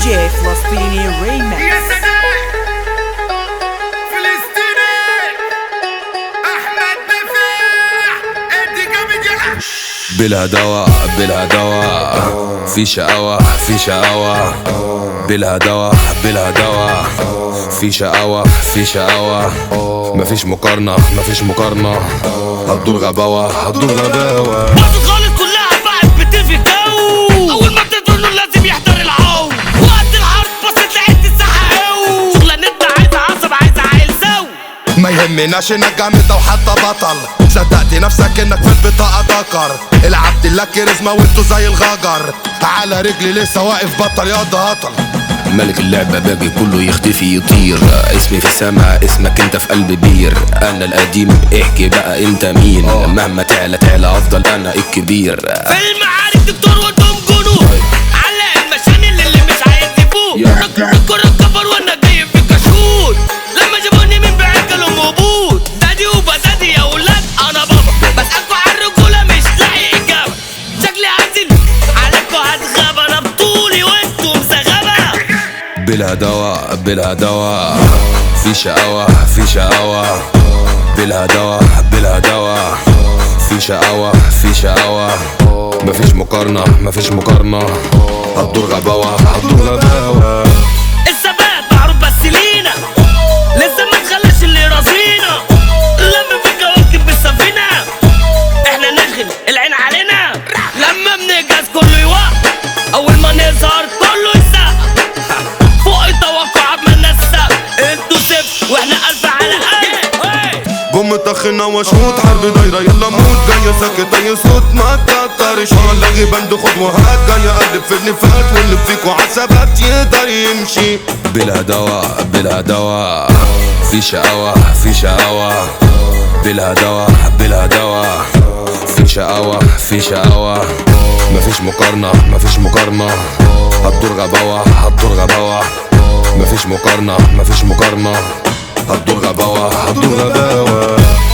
جي فلسطيني ريمكس. يا سلام فلسطيني احمد نفيح ادي جامد يلا. بلا دواء بلا دواء في شقاوة في شقاوة بلا دواء بلا دواء في شقاوة في شقاوة مفيش مقارنة مفيش مقارنة هتدور غباوة هتدور غباوة. باظت خالص كلها بقت بتطفي الجو. اول ما بتدور انه لازم يحضر العو. وقت الحرب بصيت لقيت الساحة قوي. شغلانتنا عايزة عصب عايزة عيل سو. ما يهمناش انك جامد او حتى بطل. صدقت نفسك انك في البطاقة ذكر. العبد لك كاريزما وانتو زي الغجر. على رجلي لسه واقف بطل يا هطل. ملك اللعبة باقي كله يختفي يطير. اسمي في السما اسمك انت في قلب بير. انا القديم احكي بقى انت مين. مهما تعلى تعلى افضل انا الكبير. في المعارك دكتور وانتم جنود. علق المشان اللي مش عايز يفوق. الكرة كبر وانا جاي في كشكول. لما جابوني من بعيد قالوا موجود. دادي وبدادي يا ولاد انا بابا. بسألكوا على الرجولة مش لاقي اجابة. شكلي هنزل عليكوا هتغاب. انا بطولي وانتم زغبة. بلا دواء بلا دواء في شقاوة في شقاوة بلا دواء بلا دواء في شقاوة في شقاوة مفيش مقارنة مفيش مقارنة هتدور غباوة هتدور غباوة. الثبات معروف بس لينا. لسه ما تخليش اللي راسينا. لما في كواكب بالسفينة احنا نشغل العين علينا. لما بنجهز كله يوقف. اول ما نظهر كله يسقف. فوق التوقعات ما نسق. انتوا صفر واحنا ألف على ألف. قوم طخنا وشوط حرب دايرة يلا موت. جاية ساكت اي صوت ما تكترش. لغي بند خد وهات. جاية اقلب في النفات واللي فيكوا عالثبات يقدر يمشي. بلا دواء بلا دواء في شقاوة في شقاوة بلا دواء بلا دواء في شقاوة في شقاوة مفيش مقارنة مفيش مقارنة هتدور غباوة هتدور غباوة مفيش مقارنة مفيش مقارنة هتدور غباوة هتدور غباوة.